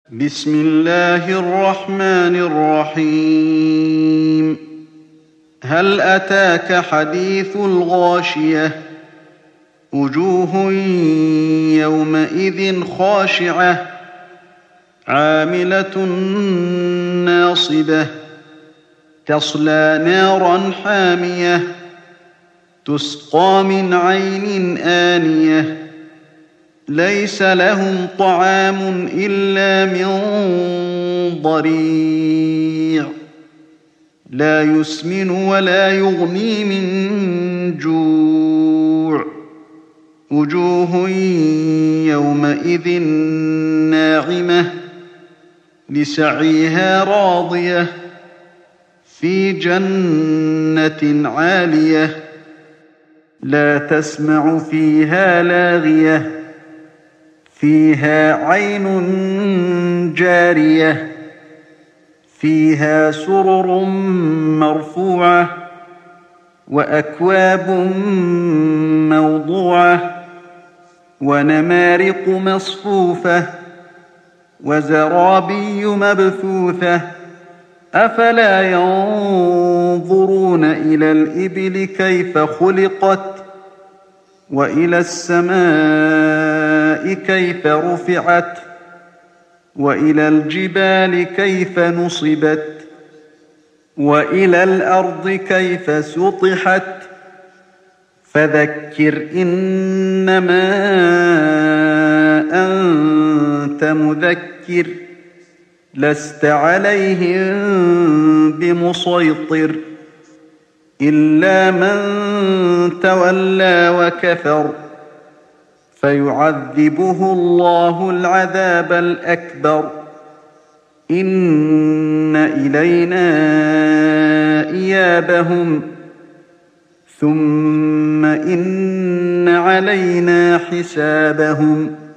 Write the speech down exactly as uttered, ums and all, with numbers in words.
بسم الله الرحمن الرحيم. هل أتاك حديث الغاشية؟ وجوه يومئذ خاشعة عاملة ناصبة تصلى نارا حامية تسقى من عين آنية ليس لهم طعام إلا من ضريع لا يسمن ولا يغني من جوع. وجوه يومئذ ناعمة لسعيها راضية في جنة عالية لا تسمع فيها لاغية فيها عين جارية فيها سرر مرفوعة وأكواب موضوعة ونمارق مصفوفة وزرابي مبثوثة أفلا ينظرون إلى الإبل كيف خلقت وإلى السماء كيف رفعت وإلى الجبال كيف نصبت وإلى الأرض كيف سطحت فذكر إنما أنت مذكر لست عليهم بمسيطر إلا من تولى وكفر فيعذبه الله العذاب الأكبر إن إلينا إيابهم ثم إن علينا حسابهم